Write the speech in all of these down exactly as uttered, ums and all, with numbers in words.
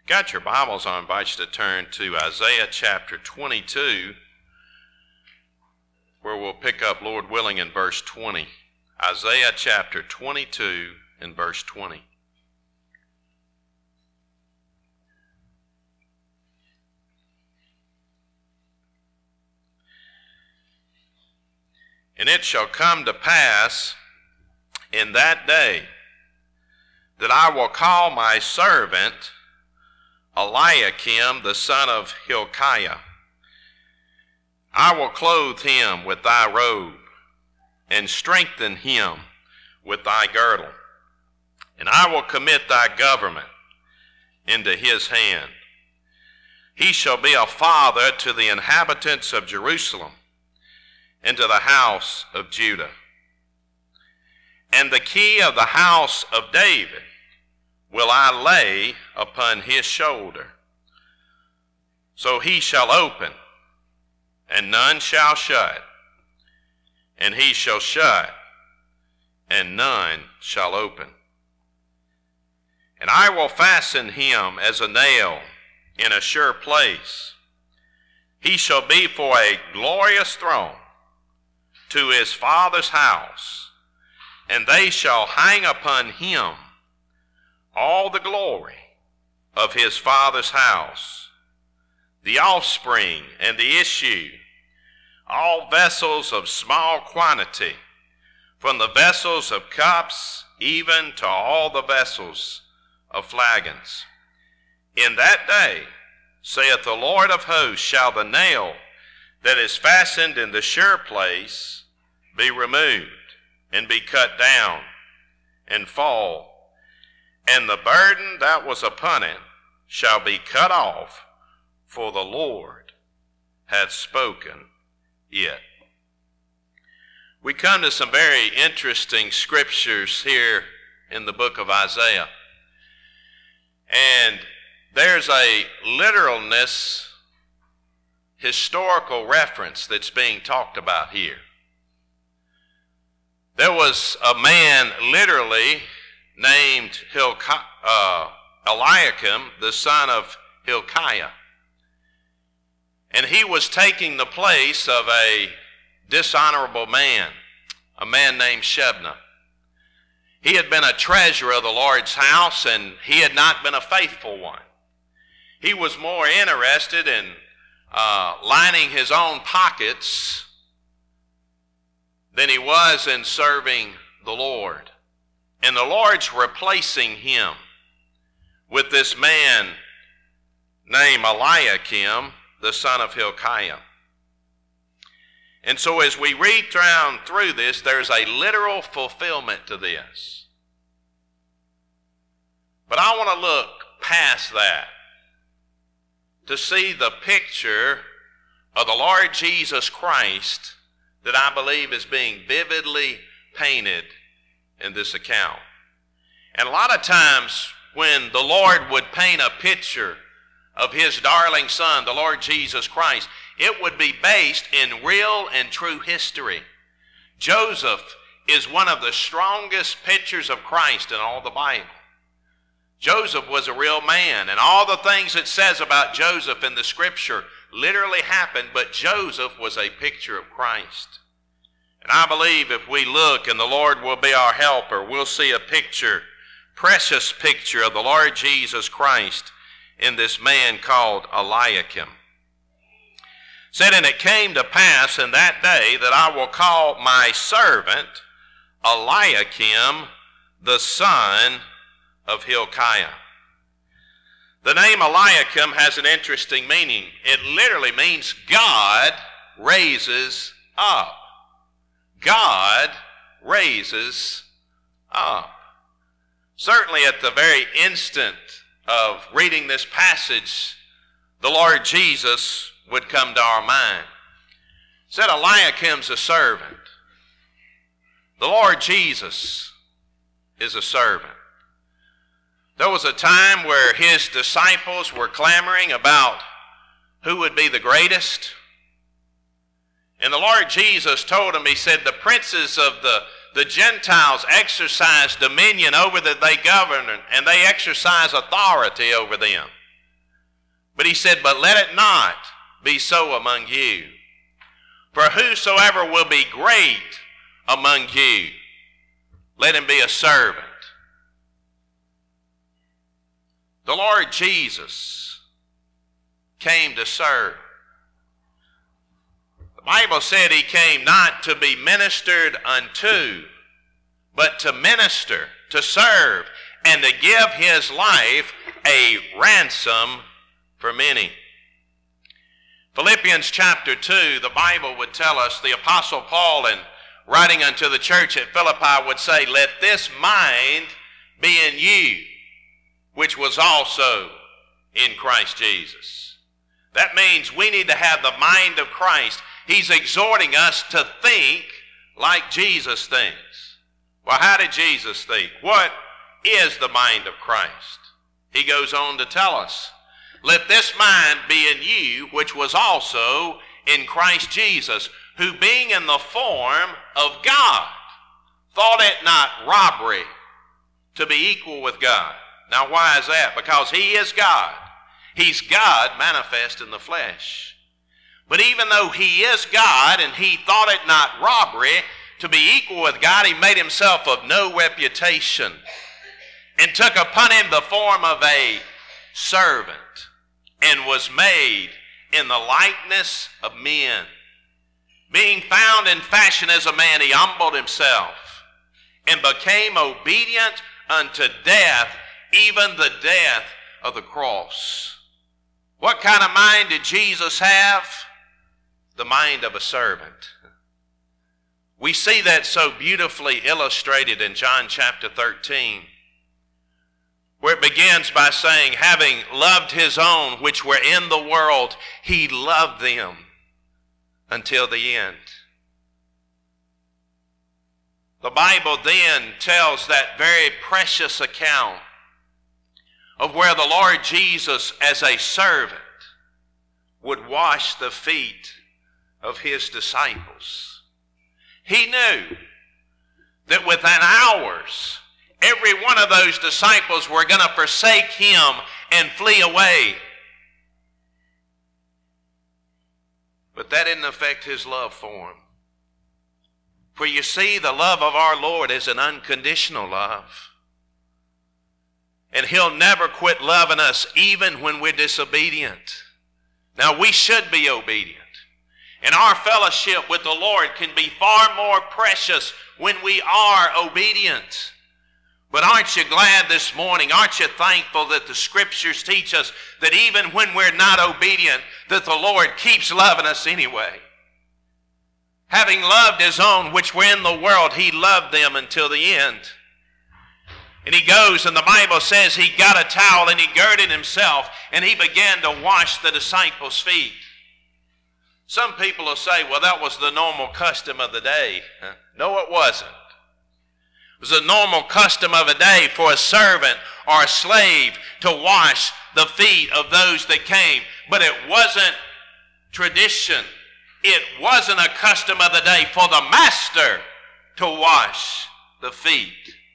Got your Bibles, I invite you to turn to Isaiah chapter twenty-two, where we'll pick up, Lord willing, in verse twenty. Isaiah chapter twenty-two and verse twenty. And it shall come to pass in that day that I will call my servant Eliakim, the son of Hilkiah. I will clothe him with thy robe, and strengthen him with thy girdle. And I will commit thy government into his hand. He shall be a father to the inhabitants of Jerusalem, and to the house of Judah. And the key of the house of David will I lay upon his shoulder. So he shall open, and none shall shut, and he shall shut, and none shall open. And I will fasten him as a nail in a sure place. He shall be for a glorious throne to his father's house, and they shall hang upon him all the glory of his father's house, the offspring and the issue, all vessels of small quantity, from the vessels of cups even to all the vessels of flagons. In that day, saith the Lord of hosts, shall the nail that is fastened in the sure place be removed, and be cut down, and fall, and the burden that was upon it shall be cut off, for the Lord hath spoken it. We come to some very interesting scriptures here in the book of Isaiah. And there's a literalness, historical reference that's being talked about here. There was a man literally named Hilki- uh, Eliakim, the son of Hilkiah. And he was taking the place of a dishonorable man, a man named Shebna. He had been a treasurer of the Lord's house, and he had not been a faithful one. He was more interested in uh, lining his own pockets than he was in serving the Lord. And the Lord's replacing him with this man named Eliakim, the son of Hilkiah. And so as we read down through this, there's a literal fulfillment to this. But I want to look past that to see the picture of the Lord Jesus Christ that I believe is being vividly painted in this account. And a lot of times when the Lord would paint a picture of his darling son, the Lord Jesus Christ, it would be based in real and true history. Joseph is one of the strongest pictures of Christ in all the Bible. Joseph was a real man, and all the things it says about Joseph in the scripture literally happened, but Joseph was a picture of Christ. And I believe if we look, and the Lord will be our helper, we'll see a picture, precious picture of the Lord Jesus Christ in this man called Eliakim. Said, and it came to pass in that day that I will call my servant Eliakim, the son of Hilkiah. The name Eliakim has an interesting meaning. It literally means God raises up. God raises up. Certainly at the very instant of reading this passage, the Lord Jesus would come to our mind. It said Eliakim's a servant. The Lord Jesus is a servant. There was a time where his disciples were clamoring about who would be the greatest. And the Lord Jesus told them, he said, the princes of the, the Gentiles exercise dominion over that they govern, and they exercise authority over them. But he said, but let it not be so among you. For whosoever will be great among you, let him be a servant. The Lord Jesus came to serve. The Bible said he came not to be ministered unto, but to minister, to serve, and to give his life a ransom for many. Philippians chapter two, the Bible would tell us, the Apostle Paul, in writing unto the church at Philippi, would say, let this mind be in you, which was also in Christ Jesus. That means we need to have the mind of Christ. He's exhorting us to think like Jesus thinks. Well, how did Jesus think? What is the mind of Christ? He goes on to tell us, let this mind be in you, which was also in Christ Jesus, who being in the form of God, thought it not robbery to be equal with God. Now why is that? Because he is God. He's God manifest in the flesh. But even though he is God and he thought it not robbery to be equal with God, he made himself of no reputation and took upon him the form of a servant, and was made in the likeness of men. Being found in fashion as a man, he humbled himself and became obedient unto death, even the death of the cross. What kind of mind did Jesus have? The mind of a servant. We see that so beautifully illustrated in John chapter thirteen, where it begins by saying, having loved his own which were in the world, he loved them until the end. The Bible then tells that very precious account of where the Lord Jesus, as a servant, would wash the feet of his disciples. He knew that within hours, every one of those disciples were going to forsake him and flee away. But that didn't affect his love for them. For you see, the love of our Lord is an unconditional love. And he'll never quit loving us even when we're disobedient. Now, we should be obedient. And our fellowship with the Lord can be far more precious when we are obedient. But aren't you glad this morning, aren't you thankful that the Scriptures teach us that even when we're not obedient, that the Lord keeps loving us anyway? Having loved his own which were in the world, he loved them until the end. And he goes, and the Bible says he got a towel and he girded himself and he began to wash the disciples' feet. Some people will say, well, that was the normal custom of the day. No, it wasn't. It was a normal custom of a day for a servant or a slave to wash the feet of those that came. But it wasn't tradition. It wasn't a custom of the day for the master to wash the feet.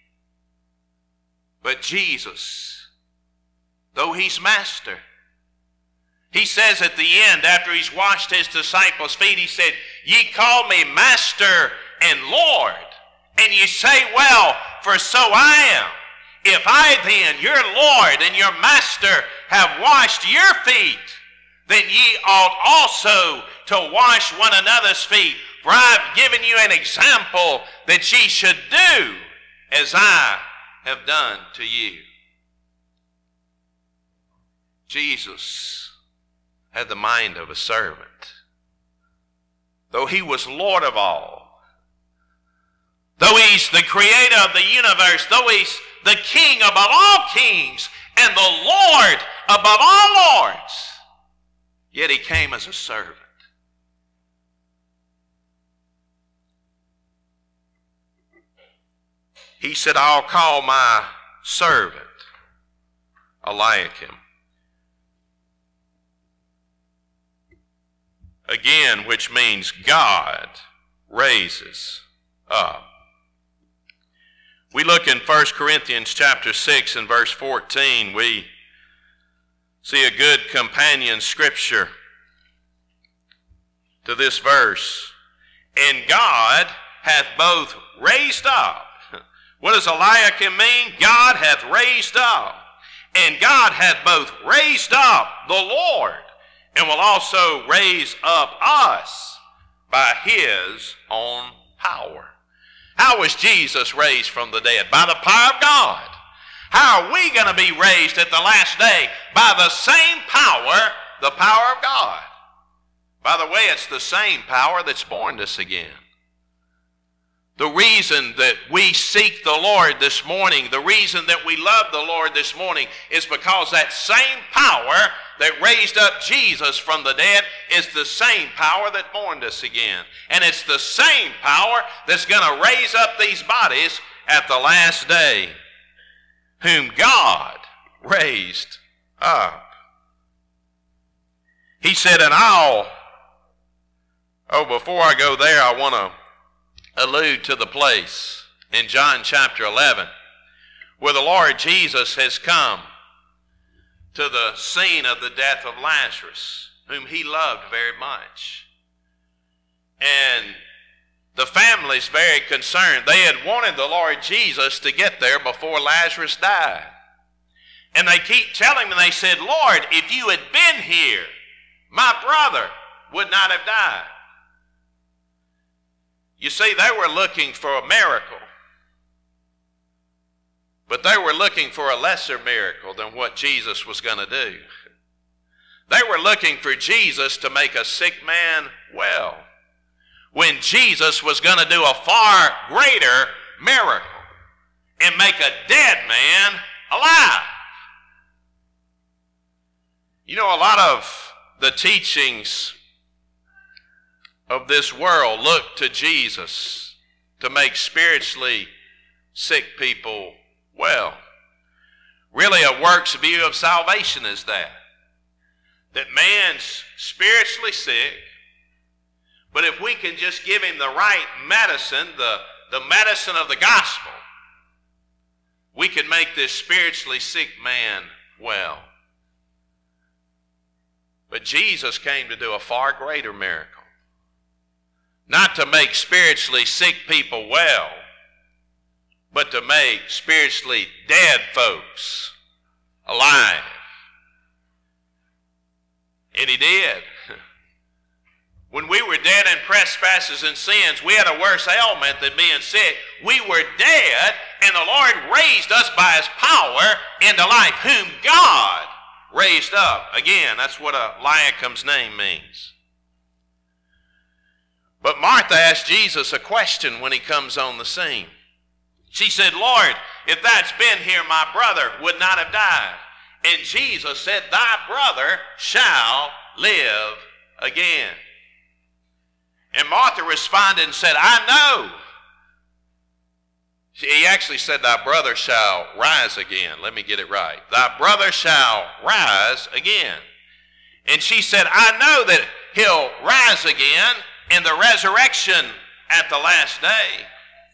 But Jesus, though he's master, he says at the end, after he's washed his disciples' feet, he said, ye call me master and Lord. And you say, well, for so I am. If I then, your Lord and your master, have washed your feet, then ye ought also to wash one another's feet. For I've given you an example that ye should do as I have done to you. Jesus had the mind of a servant. Though he was Lord of all, though he's the creator of the universe, though he's the king above all kings and the Lord above all lords, yet he came as a servant. He said, I'll call my servant Eliakim. Again, which means God raises up. We look in First Corinthians chapter six and verse fourteen. We See, a good companion scripture to this verse. And God hath both raised up. What does Eliakim mean? God hath raised up. And God hath both raised up the Lord, and will also raise up us by his own power. How was Jesus raised from the dead? By the power of God. How are we going to be raised at the last day? By the same power, the power of God. By the way, it's the same power that's born us again. The reason that we seek the Lord this morning, the reason that we love the Lord this morning, is because that same power that raised up Jesus from the dead is the same power that born us again. And it's the same power that's going to raise up these bodies at the last day, whom God raised up. He said, and I'll, oh, before I go there, I want to allude to the place in John chapter eleven where the Lord Jesus has come to the scene of the death of Lazarus, whom he loved very much. And the family's very concerned. They had wanted the Lord Jesus to get there before Lazarus died. And they keep telling him, they said, Lord, if you had been here, my brother would not have died. You see, they were looking for a miracle, but they were looking for a lesser miracle than what Jesus was going to do. They were looking for Jesus to make a sick man well, when Jesus was going to do a far greater miracle and make a dead man alive. You know, a lot of the teachings of this world look to Jesus to make spiritually sick people well. Really, a works view of salvation is that. That man's spiritually sick, but if we can just give him the right medicine, the, the medicine of the gospel, we can make this spiritually sick man well. But Jesus came to do a far greater miracle. Not to make spiritually sick people well, but to make spiritually dead folks alive. And he did. When we were dead in trespasses and sins, we had a worse ailment than being sick. We were dead, and the Lord raised us by his power into life, whom God raised up. Again, that's what Eliakim's name means. But Martha asked Jesus a question when he comes on the scene. She said, Lord, if that's been here, my brother would not have died. And Jesus said, thy brother shall live again. And Martha responded and said, I know. He actually said, thy brother shall rise again. Let me get it right. Thy brother shall rise again. And she said, I know that he'll rise again in the resurrection at the last day.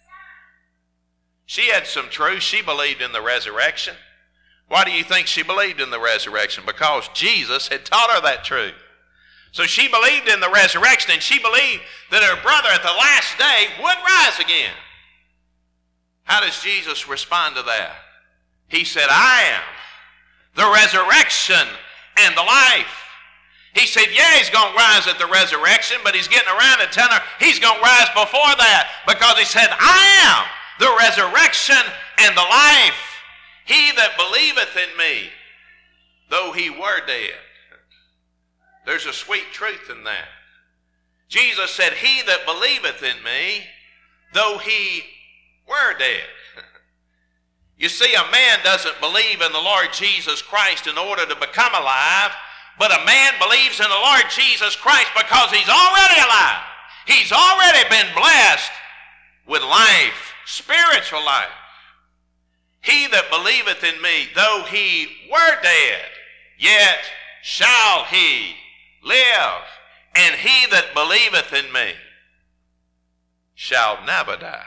She had some truth. She believed in the resurrection. Why do you think she believed in the resurrection? Because Jesus had taught her that truth. So she believed in the resurrection, and she believed that her brother at the last day would rise again. How does Jesus respond to that? He said, I am the resurrection and the life. He said, yeah, he's going to rise at the resurrection, but he's getting around to telling her he's going to rise before that, because he said, I am the resurrection and the life. He that believeth in me, though he were dead. There's a sweet truth in that. Jesus said, he that believeth in me, though he were dead. You see, a man doesn't believe in the Lord Jesus Christ in order to become alive, but a man believes in the Lord Jesus Christ because he's already alive. He's already been blessed with life, spiritual life. He that believeth in me, though he were dead, yet shall he live. And he that believeth in me shall never die.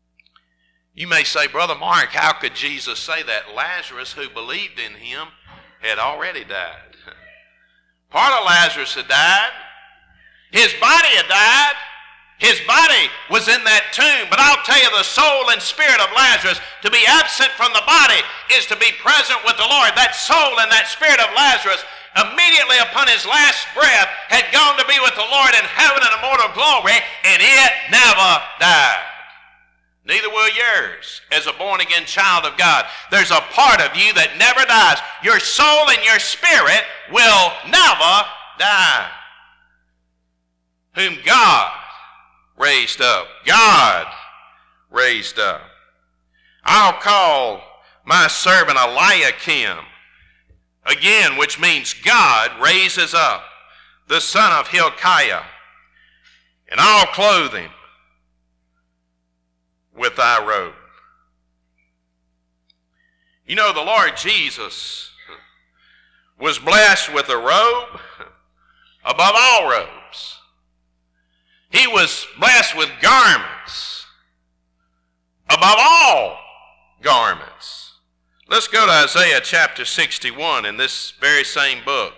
You may say, Brother Mark, how could Jesus say that? Lazarus, who believed in him, had already died. Part of Lazarus had died. His body had died. His body was in that tomb. But I'll tell you, the soul and spirit of Lazarus, to be absent from the body is to be present with the Lord. That soul and that spirit of Lazarus, immediately upon his last breath, had gone to be with the Lord in heaven in immortal glory, and it never died. Neither will yours as a born-again child of God. There's a part of you that never dies. Your soul and your spirit will never die. Whom God raised up. God raised up. I'll call my servant Eliakim, again, which means God raises up, the son of Hilkiah, and I'll clothe him with thy robe. You know, the Lord Jesus was blessed with a robe above all robes. He was blessed with garments above all garments. Let's go to Isaiah chapter sixty-one in this very same book.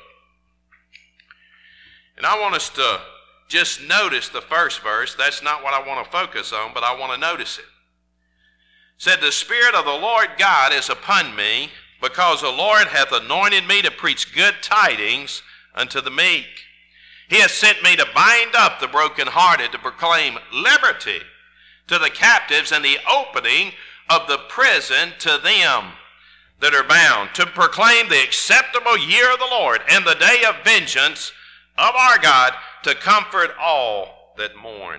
And I want us to just notice the first verse. That's not what I want to focus on, but I want to notice it. It said, the Spirit of the Lord God is upon me, because the Lord hath anointed me to preach good tidings unto the meek. He has sent me to bind up the brokenhearted, to proclaim liberty to the captives, and the opening of the prison to them that are bound, to proclaim the acceptable year of the Lord, and the day of vengeance of our God, to comfort all that mourn.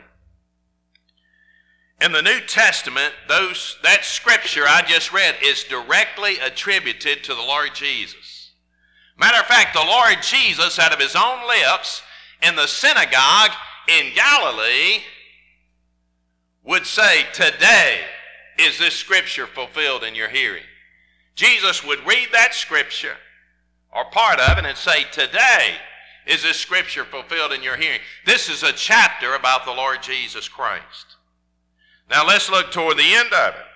In the New Testament, those that scripture I just read is directly attributed to the Lord Jesus. Matter of fact, the Lord Jesus, out of his own lips, in the synagogue in Galilee, would say, today is this scripture fulfilled in your hearing. Jesus would read that scripture, or part of it, and say, today is this scripture fulfilled in your hearing. This is a chapter about the Lord Jesus Christ. Now let's look toward the end of it.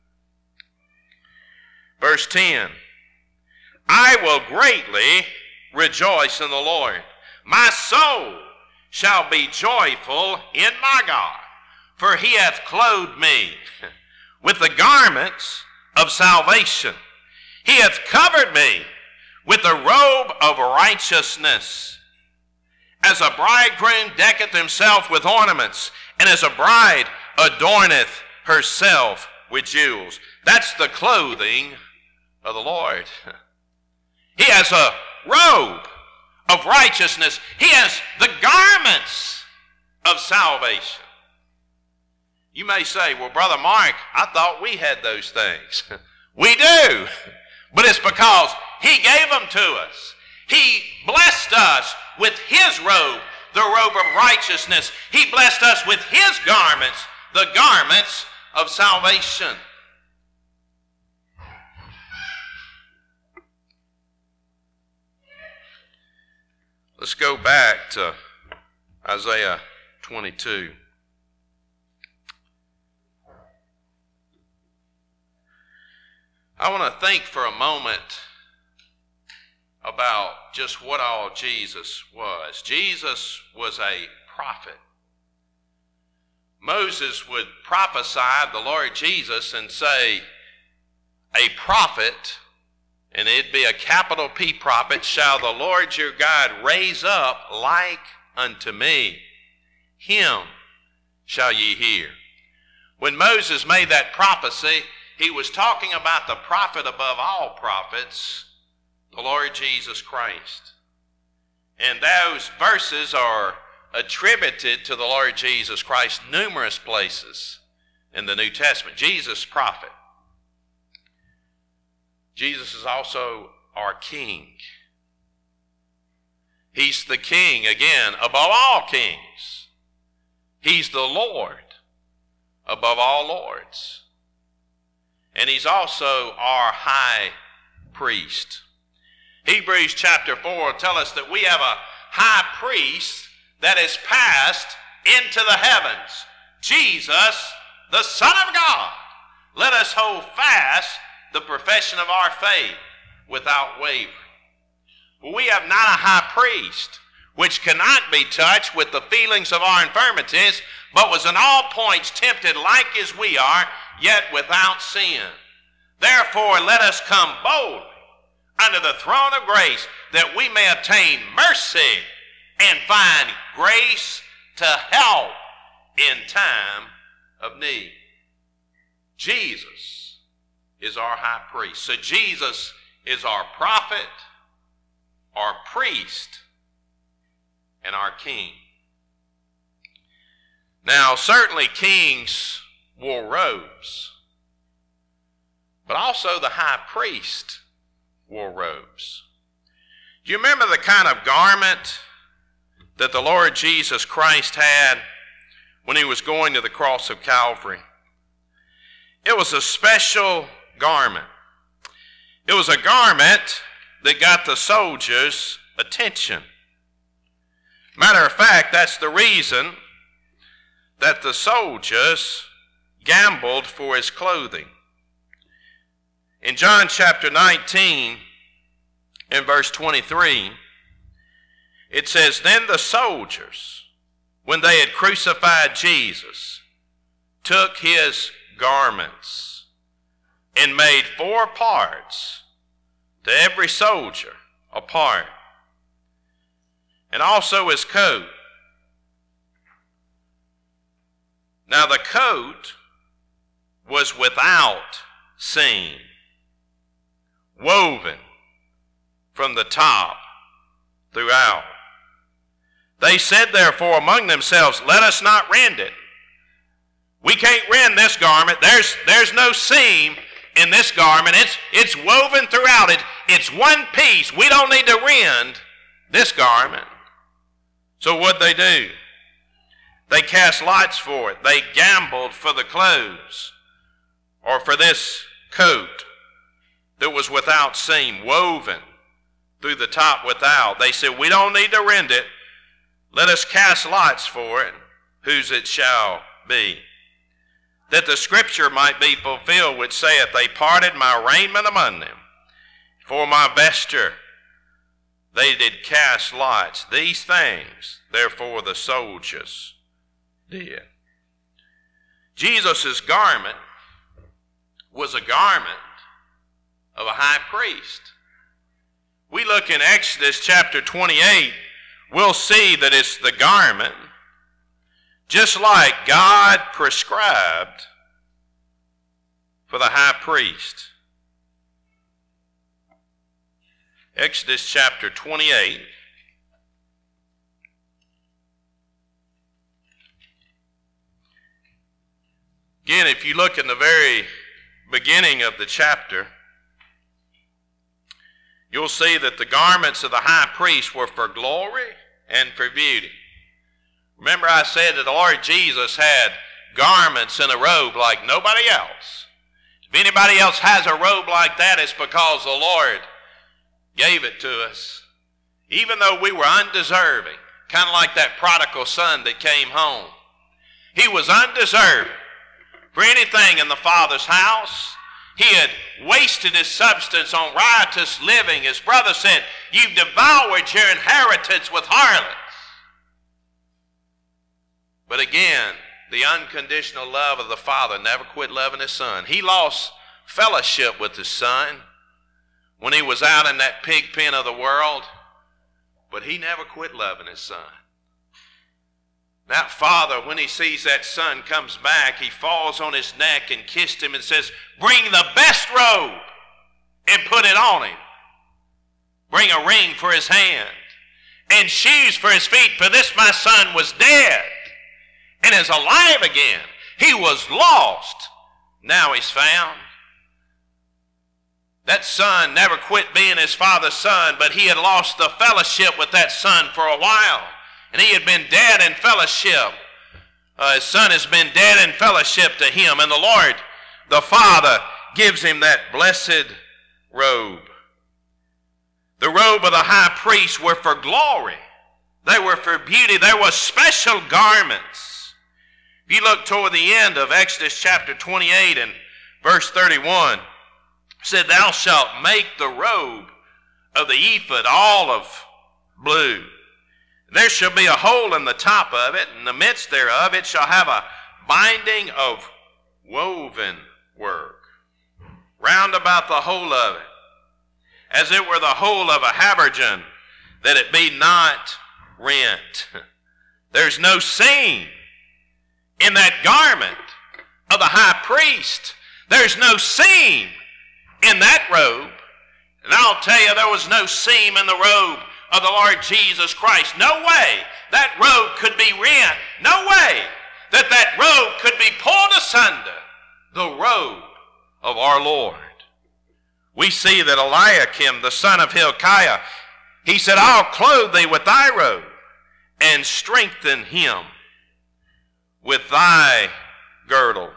Verse ten. I will greatly rejoice in the Lord. My soul shall be joyful in my God, for he hath clothed me with the garments of salvation. He hath covered me with the robe of righteousness. As a bridegroom decketh himself with ornaments, and as a bride adorneth herself with jewels. That's the clothing of the Lord. He has a robe of righteousness. He has the garments of salvation. You may say, well, Brother Mark, I thought we had those things. We do, but it's because he gave them to us. He blessed us with his robe, the robe of righteousness. He blessed us with his garments, the garments of salvation. Let's go back to Isaiah twenty-two. I want to think for a moment about just what all Jesus was. Jesus was a prophet. Moses would prophesy of the Lord Jesus and say, a prophet, and it'd be a capital P prophet, shall the Lord your God raise up like unto me. Him shall ye hear. When Moses made that prophecy, he was talking about the prophet above all prophets, the Lord Jesus Christ. And those verses are attributed to the Lord Jesus Christ numerous places in the New Testament. Jesus, prophet. Jesus is also our King. He's the King, again, above all kings. He's the Lord above all lords. And he's also our high priest. Hebrews chapter four will tell us that we have a high priest that is passed into the heavens, Jesus, the Son of God. Let us hold fast the profession of our faith without wavering. For we have not a high priest which cannot be touched with the feelings of our infirmities, but was in all points tempted like as we are, yet without sin. Therefore let us come boldly under the throne of grace, that we may obtain mercy and find grace to help in time of need. Jesus is our high priest. So Jesus is our prophet, our priest, and our king. Now, certainly kings wore robes, but also the high priest wore robes. Do you remember the kind of garment that the Lord Jesus Christ had when he was going to the cross of Calvary? It was a special garment. It was a garment that got the soldiers' attention. Matter of fact, that's the reason that the soldiers gambled for his clothing. In John chapter nineteen, in verse twenty-three, it says, Then the soldiers, when they had crucified Jesus, took his garments and made four parts, to every soldier a part, and also his coat. Now the coat was without seam, woven from the top throughout. They said therefore among themselves, Let us not rend it. We can't rend this garment. There's, there's no seam in this garment. It's, it's woven throughout. It, it's one piece. We don't need to rend this garment. So what'd they do? They cast lots for it. They gambled for the clothes, or for this coat that was without seam, woven through the top without. They said, We don't need to rend it. Let us cast lots for it, whose it shall be. That the scripture might be fulfilled, which saith, They parted my raiment among them. For my vesture they did cast lots. These things, therefore, the soldiers did. Jesus' garment was a garment of a high priest. We look in Exodus chapter twenty-eight, we'll see that it's the garment just like God prescribed for the high priest. Exodus chapter twenty-eight. Again, if you look in the very beginning of the chapter, you'll see that the garments of the high priest were for glory and for beauty. Remember I said that the Lord Jesus had garments and a robe like nobody else. If anybody else has a robe like that, it's because the Lord gave it to us. Even though we were undeserving, kind of like that prodigal son that came home. He was undeserving for anything in the Father's house. He had wasted his substance on riotous living. His brother said, You've devoured your inheritance with harlots. But again, the unconditional love of the Father never quit loving his son. He lost fellowship with his son when he was out in that pig pen of the world, but he never quit loving his son. That father, when he sees that son comes back, he falls on his neck and kissed him and says, Bring the best robe and put it on him. Bring a ring for his hand and shoes for his feet, for this my son was dead and is alive again. He was lost, now he's found. That son never quit being his father's son, but he had lost the fellowship with that son for a while. And he had been dead in fellowship. Uh, his son has been dead in fellowship to him. And the Lord, the Father, gives him that blessed robe. The robe of the high priest were for glory. They were for beauty. There were special garments. If you look toward the end of Exodus chapter twenty-eight and verse thirty-one, it said, Thou shalt make the robe of the ephod, olive blue. There shall be a hole in the top of it, and in the midst thereof it shall have a binding of woven work round about the whole of it, as it were the whole of a habergeon, that it be not rent. There's no seam in that garment of the high priest. There's no seam in that robe. And I'll tell you, there was no seam in the robe of the Lord Jesus Christ. No way that robe could be rent. No way that that robe could be pulled asunder. The robe of our Lord. We see that Eliakim, the son of Hilkiah, he said, I'll clothe thee with thy robe and strengthen him with thy girdle.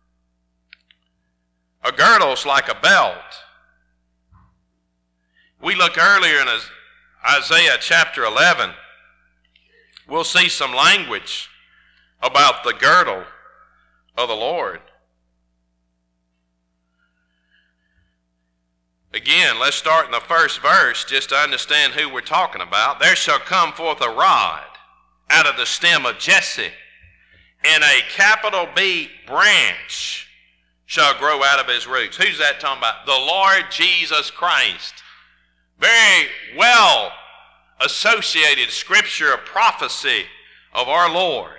A girdle's like a belt. We look earlier in Isaiah chapter eleven. We'll see some language about the girdle of the Lord. Again, let's start in the first verse just to understand who we're talking about. There shall come forth a rod out of the stem of Jesse, and a capital B branch shall grow out of his roots. Who's that talking about? The Lord Jesus Christ. Very well associated scripture, a prophecy of our Lord.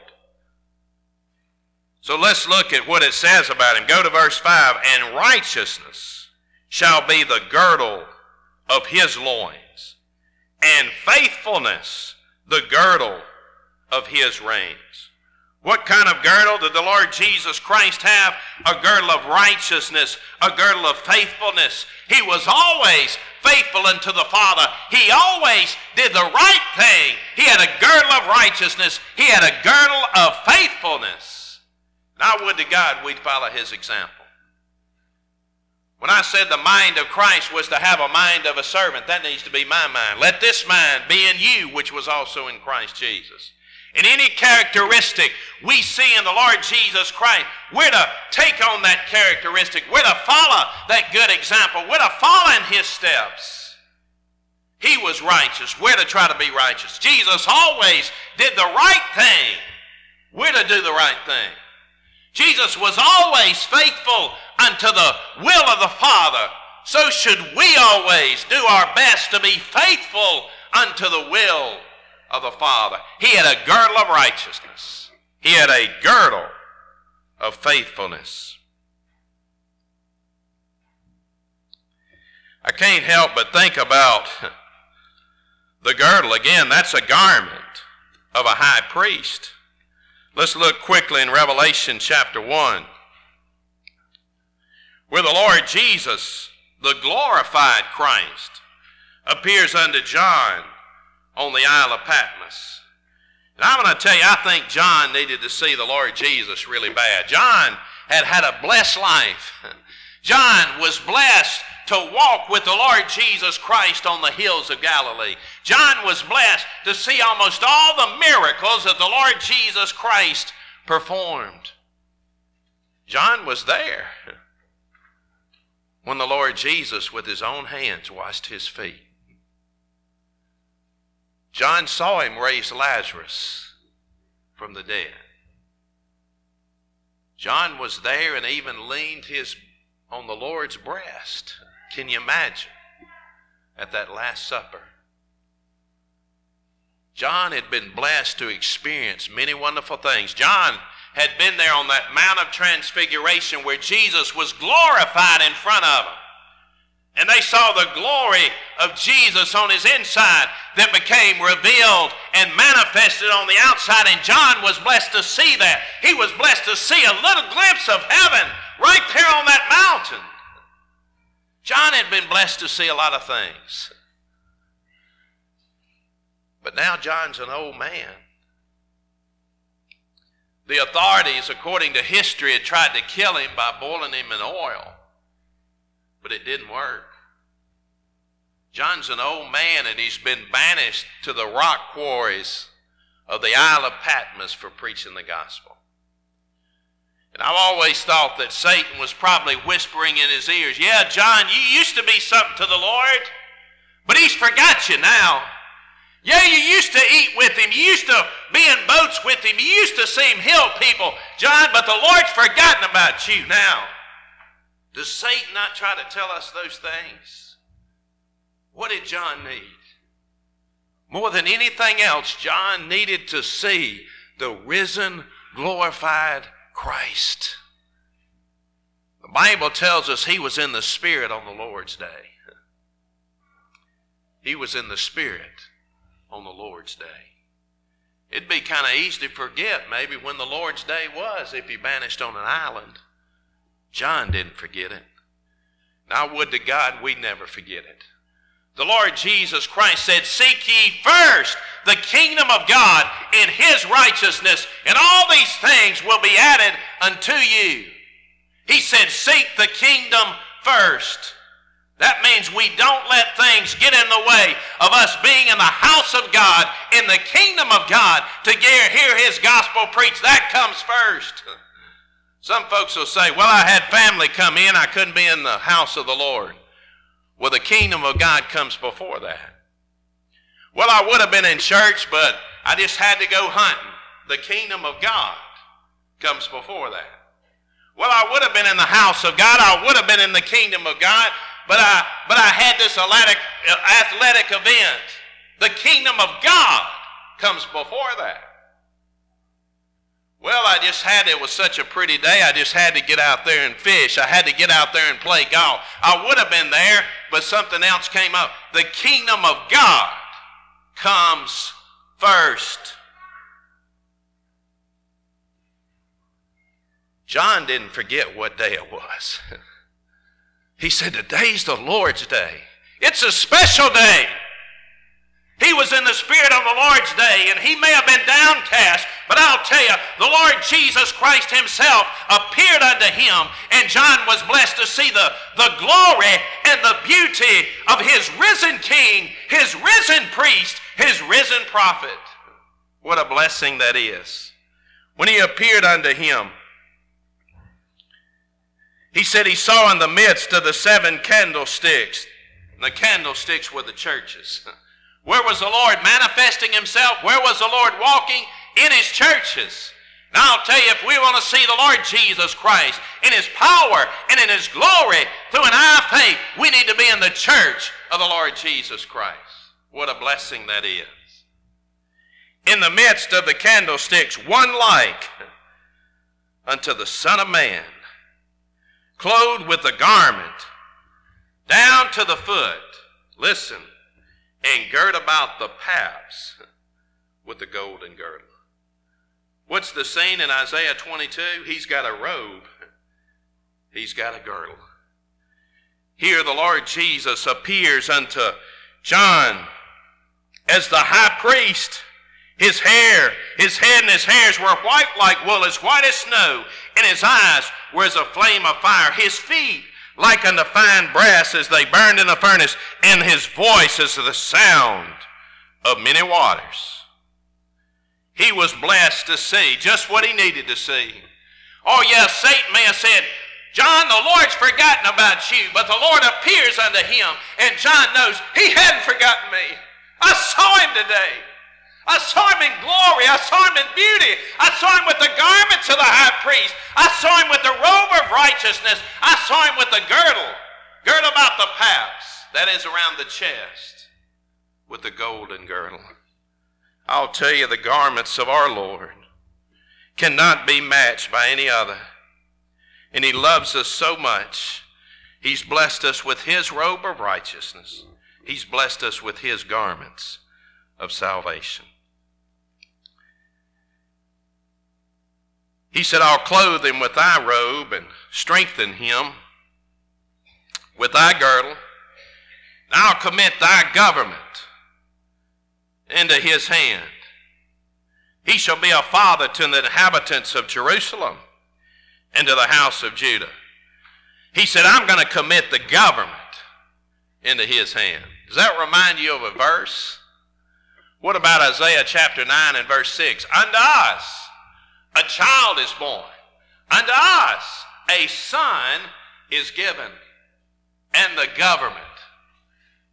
So let's look at what it says about him. Go to verse five. And righteousness shall be the girdle of his loins, and faithfulness the girdle of his reins. What kind of girdle did the Lord Jesus Christ have? A girdle of righteousness, a girdle of faithfulness. He was always faithful unto the Father. He always did the right thing. He had a girdle of righteousness. He had a girdle of faithfulness. And I would to God we'd follow his example. When I said the mind of Christ was to have a mind of a servant, that needs to be my mind. Let this mind be in you, which was also in Christ Jesus. In any characteristic we see in the Lord Jesus Christ, we're to take on that characteristic. We're to follow that good example. We're to follow in his steps. He was righteous. We're to try to be righteous. Jesus always did the right thing. We're to do the right thing. Jesus was always faithful unto the will of the Father. So should we always do our best to be faithful unto the will of the Father. He had a girdle of righteousness. He had a girdle of faithfulness. I can't help but think about the girdle. Again, that's a garment of a high priest. Let's look quickly in Revelation chapter one, where the Lord Jesus, the glorified Christ, appears unto John on the Isle of Patmos. And I'm going to tell you, I think John needed to see the Lord Jesus really bad. John had had a blessed life. John was blessed to walk with the Lord Jesus Christ on the hills of Galilee. John was blessed to see almost all the miracles that the Lord Jesus Christ performed. John was there when the Lord Jesus with his own hands washed his feet. John saw him raise Lazarus from the dead. John was there and even leaned his on the Lord's breast. Can you imagine? At that Last Supper. John had been blessed to experience many wonderful things. John had been there on that Mount of Transfiguration where Jesus was glorified in front of them. And they saw the glory of Jesus on his inside that became revealed and manifested on the outside. And John was blessed to see that. He was blessed to see a little glimpse of heaven right there on that mountain. John had been blessed to see a lot of things. But now John's an old man. The authorities, according to history, had tried to kill him by boiling him in oil. But it didn't work. John's an old man and he's been banished to the rock quarries of the Isle of Patmos for preaching the gospel. And I've always thought that Satan was probably whispering in his ears, yeah, John, you used to be something to the Lord, But he's forgot you now. Yeah, you used to eat with him. You used to be in boats with him. You used to see him heal people, John, but the Lord's forgotten about you now. Does Satan not try to tell us those things? What did John need? More than anything else, John needed to see the risen, glorified Christ. The Bible tells us he was in the Spirit on the Lord's day. He was in the Spirit on the Lord's day. It'd be kind of easy to forget maybe when the Lord's day was if he vanished on an island. John didn't forget it. Now, would to God we never forget it. The Lord Jesus Christ said, seek ye first the kingdom of God and his righteousness, and all these things will be added unto you. He said, seek the kingdom first. That means we don't let things get in the way of us being in the house of God, in the kingdom of God, to hear his gospel preached. That comes first. Some folks will say, well, I had family come in. I couldn't be in the house of the Lord. Well, the kingdom of God comes before that. Well, I would have been in church, but I just had to go hunting. The kingdom of God comes before that. Well, I would have been in the house of God. I would have been in the kingdom of God, but I, but I had this athletic, athletic event. The kingdom of God comes before that. Well, I just had, it was such a pretty day, I just had to get out there and fish. I had to get out there and play golf. I would have been there, but something else came up. The kingdom of God comes first. John didn't forget what day it was. He said, today's the Lord's day. It's a special day. He was in the Spirit on the Lord's day, and he may have been downcast, but I'll tell you, the Lord Jesus Christ himself appeared unto him, and John was blessed to see the, the glory and the beauty of his risen King, his risen priest, his risen prophet. What a blessing that is. When he appeared unto him, he said he saw in the midst of the seven candlesticks, and the candlesticks were the churches. Where was the Lord manifesting himself? Where was the Lord walking? In his churches. Now I'll tell you, if we want to see the Lord Jesus Christ in his power and in his glory through an eye of faith, we need to be in the church of the Lord Jesus Christ. What a blessing that is. In the midst of the candlesticks, one like unto the Son of Man, clothed with a garment down to the foot, listen, and girt about the paps with the golden girdle. What's the scene in Isaiah twenty-two? He's got a robe. He's got a girdle. Here the Lord Jesus appears unto John as the high priest. His hair, his head and his hairs were white like wool, as white as snow, and his eyes were as a flame of fire. His feet like unto fine brass as they burned in the furnace, and his voice as the sound of many waters. He was blessed to see just what he needed to see. Oh yes, Satan may have said, John, the Lord's forgotten about you, but the Lord appears unto him, and John knows he hadn't forgotten me. I saw him today. I saw him in glory. I saw him in beauty. I saw him with the garments of the high priest. I saw him with the robe of righteousness. I saw him with the girdle, girdle about the paps, that is around the chest, with the golden girdle. I'll tell you, the garments of our Lord cannot be matched by any other. And he loves us so much. He's blessed us with his robe of righteousness. He's blessed us with his garments of salvation. He said, I'll clothe him with thy robe and strengthen him with thy girdle. And I'll commit thy government into his hand. He shall be a father to the inhabitants of Jerusalem and to the house of Judah. He said, I'm going to commit the government into his hand. Does that remind you of a verse? What about Isaiah chapter nine and verse six? Unto us a child is born. Unto us a son is given. And the government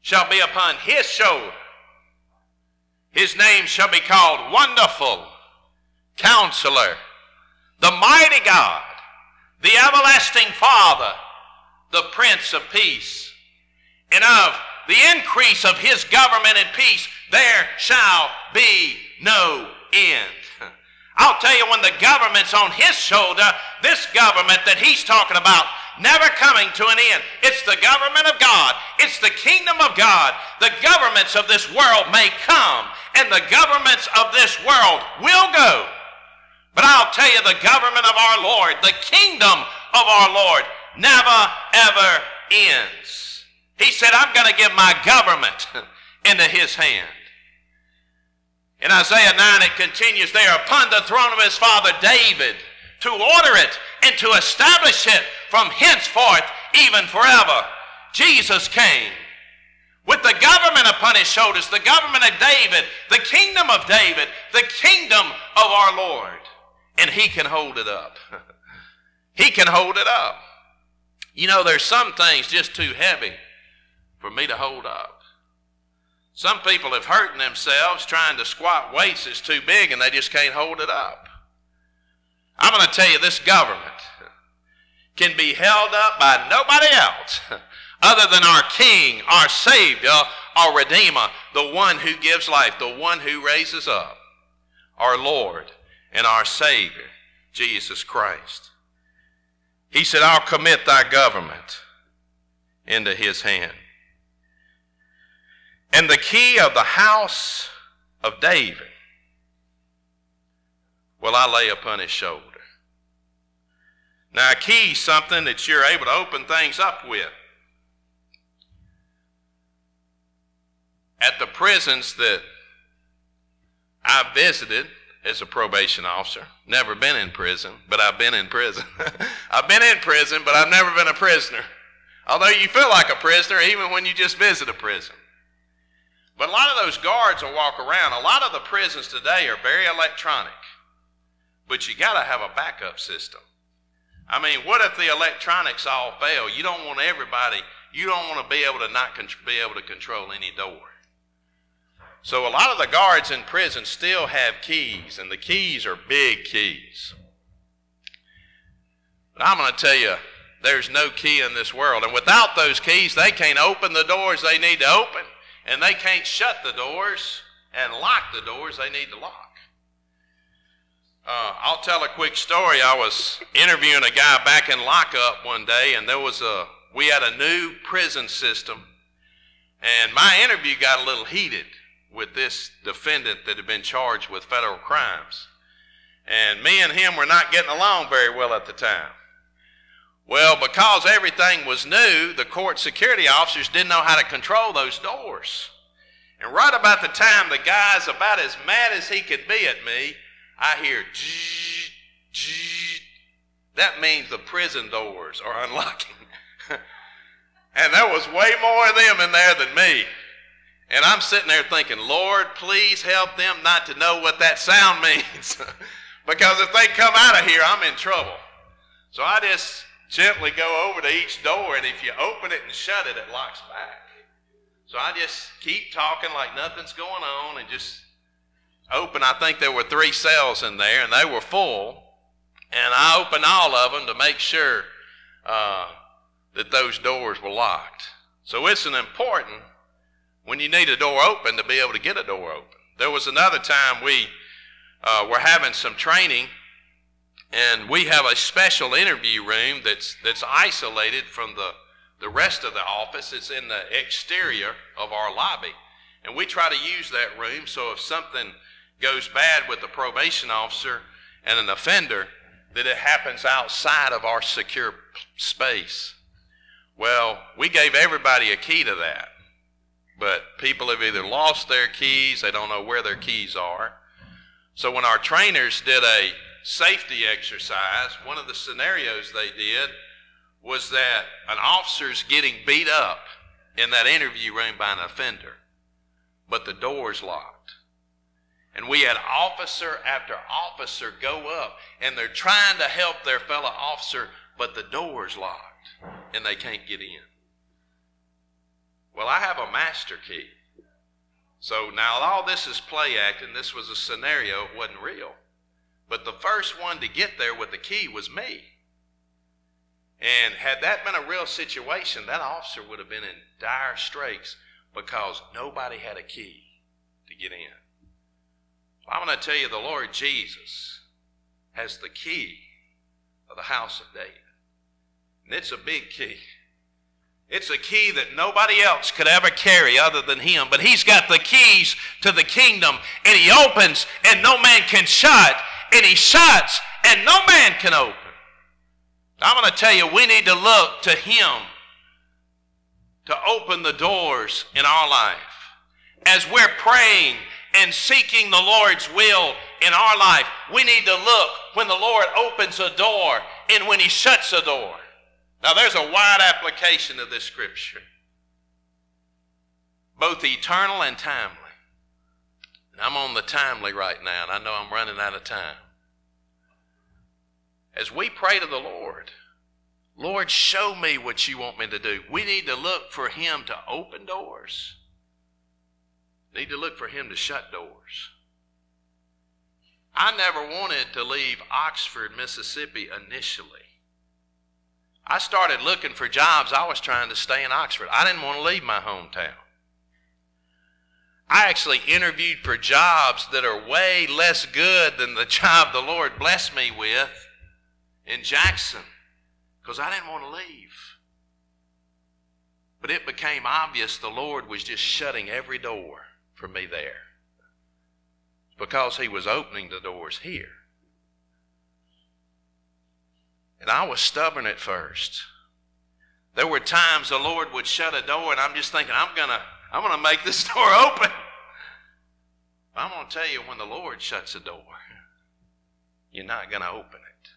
shall be upon his shoulder. His name shall be called Wonderful, Counselor, the Mighty God, the Everlasting Father, the Prince of Peace. And of the increase of his government and peace there shall be no end. I'll tell you, when the government's on his shoulder, this government that he's talking about never coming to an end. It's the government of God. It's the kingdom of God. The governments of this world may come, and the governments of this world will go. But I'll tell you, the government of our Lord, the kingdom of our Lord, never, ever ends. He said, I'm going to give my government into his hand. In Isaiah nine, it continues there, upon the throne of his father David, to order it and to establish it from henceforth, even forever. Jesus came with the government upon his shoulders, the government of David, the kingdom of David, the kingdom of our Lord. And he can hold it up. He can hold it up. You know, there's some things just too heavy for me to hold up. Some people have hurting themselves trying to squat weights that's too big and they just can't hold it up. I'm going to tell you, this government can be held up by nobody else other than our King, our Savior, our Redeemer, the one who gives life, the one who raises up, our Lord and our Savior, Jesus Christ. He said, I'll commit thy government into his hand. And the key of the house of David will I lay upon his shoulder. Now, a key is something that you're able to open things up with. At the prisons that I visited as a probation officer, never been in prison, but I've been in prison. I've been in prison, but I've never been a prisoner. Although you feel like a prisoner even when you just visit a prison. But a lot of those guards will walk around. A lot of the prisons today are very electronic. But you got to have a backup system. I mean, what if the electronics all fail? You don't want everybody, you don't want to be able to not con- be able to control any door. So a lot of the guards in prison still have keys, and the keys are big keys. But I'm going to tell you, there's no key in this world. And without those keys, they can't open the doors they need to open, and they can't shut the doors and lock the doors they need to lock. Uh, I'll tell a quick story. I was interviewing a guy back in lockup one day, and there was a, we had a new prison system, and my interview got a little heated with this defendant that had been charged with federal crimes. And me and him were not getting along very well at the time. Well, because everything was new, the court security officers didn't know how to control those doors. And right about the time the guy's about as mad as he could be at me, I hear, zzz, zzz. That means the prison doors are unlocking. And there was way more of them in there than me. And I'm sitting there thinking, Lord, please help them not to know what that sound means. Because if they come out of here, I'm in trouble. So I just gently go over to each door, and if you open it and shut it, it locks back. So I just keep talking like nothing's going on and just open. I think there were three cells in there, and they were full. And I opened all of them to make sure uh, that those doors were locked. So it's an important, when you need a door open, to be able to get a door open. There was another time we uh, were having some training, and we have a special interview room that's that's isolated from the, the rest of the office. It's in the exterior of our lobby. And we try to use that room so if something goes bad with the probation officer and an offender, that it happens outside of our secure space. Well, we gave everybody a key to that. But people have either lost their keys, they don't know where their keys are. So when our trainers did a safety exercise, one of the scenarios they did was that an officer's getting beat up in that interview room by an offender, but the door's locked. And we had officer after officer go up, and they're trying to help their fellow officer, but the door's locked, and they can't get in. Well, I have a master key. So now all this is play acting. This was a scenario. It wasn't real. But the first one to get there with the key was me. And had that been a real situation, that officer would have been in dire straits because nobody had a key to get in. Well, I'm going to tell you, the Lord Jesus has the key of the house of David. And it's a big key. It's a key that nobody else could ever carry other than him. But he's got the keys to the kingdom, and he opens and no man can shut, and he shuts and no man can open. I'm going to tell you, we need to look to him to open the doors in our life. As we're praying and seeking the Lord's will in our life, we need to look when the Lord opens a door and when he shuts a door. Now, there's a wide application of this scripture, both eternal and timely. And I'm on the timely right now, and I know I'm running out of time. As we pray to the Lord, Lord, show me what you want me to do. We need to look for him to open doors. We need to look for him to shut doors. I never wanted to leave Oxford, Mississippi initially. I started looking for jobs. I was trying to stay in Oxford. I didn't want to leave my hometown. I actually interviewed for jobs that are way less good than the job the Lord blessed me with in Jackson because I didn't want to leave. But it became obvious the Lord was just shutting every door for me there because he was opening the doors here. And I was stubborn at first. There were times the Lord would shut a door and I'm just thinking, I'm gonna, I'm gonna make this door open. I'm gonna tell you, when the Lord shuts a door, you're not gonna open it.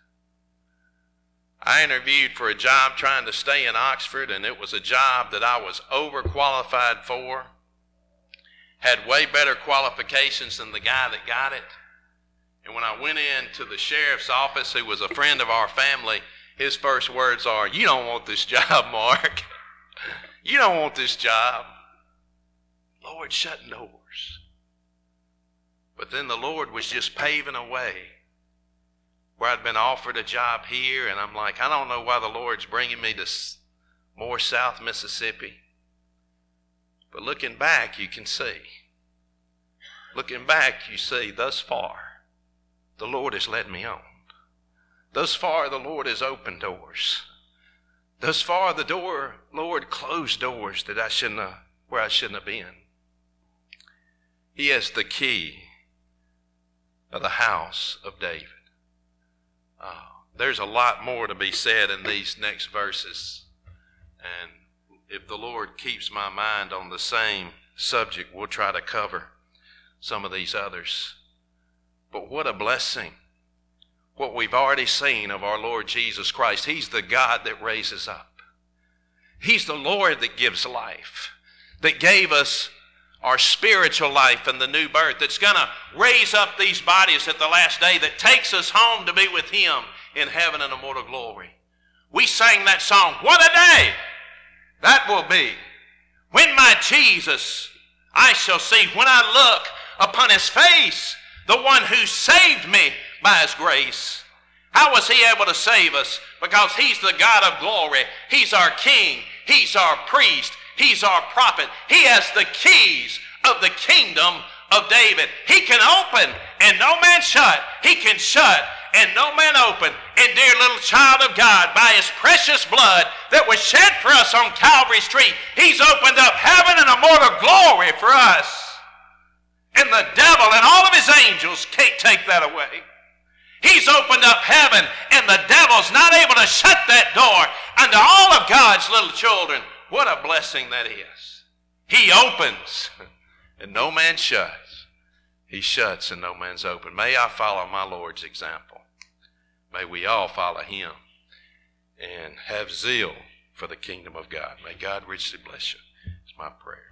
I interviewed for a job trying to stay in Oxford, and it was a job that I was overqualified for. Had way better qualifications than the guy that got it. And when I went in to the sheriff's office, who was a friend of our family, his first words are, "You don't want this job, Mark. You don't want this job." Lord shutting doors. But then the Lord was just paving a way where I'd been offered a job here, and I'm like, I don't know why the Lord's bringing me to more South Mississippi. But looking back, you can see. Looking back, you see, thus far, the Lord has led me on. Thus far, the Lord has opened doors. Thus far, the door, Lord closed doors that I shouldn't have, where I shouldn't have been. He has the key of the house of David. Uh, there's a lot more to be said in these next verses. And if the Lord keeps my mind on the same subject, we'll try to cover some of these others. But what a blessing. What we've already seen of our Lord Jesus Christ. He's the God that raises up. He's the Lord that gives life, that gave us our spiritual life and the new birth, that's going to raise up these bodies at the last day, that takes us home to be with him in heaven in immortal glory. We sang that song, "What a day that will be, when my Jesus I shall see, when I look upon his face, the one who saved me by his grace." How was he able to save us? Because he's the God of glory. He's our king. He's our priest. He's our prophet. He has the keys of the kingdom of David. He can open and no man shut. He can shut and no man open. And dear little child of God, by his precious blood that was shed for us on Calvary's tree, he's opened up heaven and immortal glory for us. And the devil and all of his angels can't take that away. He's opened up heaven, and the devil's not able to shut that door unto all of God's little children. What a blessing that is. He opens, and no man shuts. He shuts, and no man's open. May I follow my Lord's example. May we all follow him and have zeal for the kingdom of God. May God richly bless you. It's my prayer.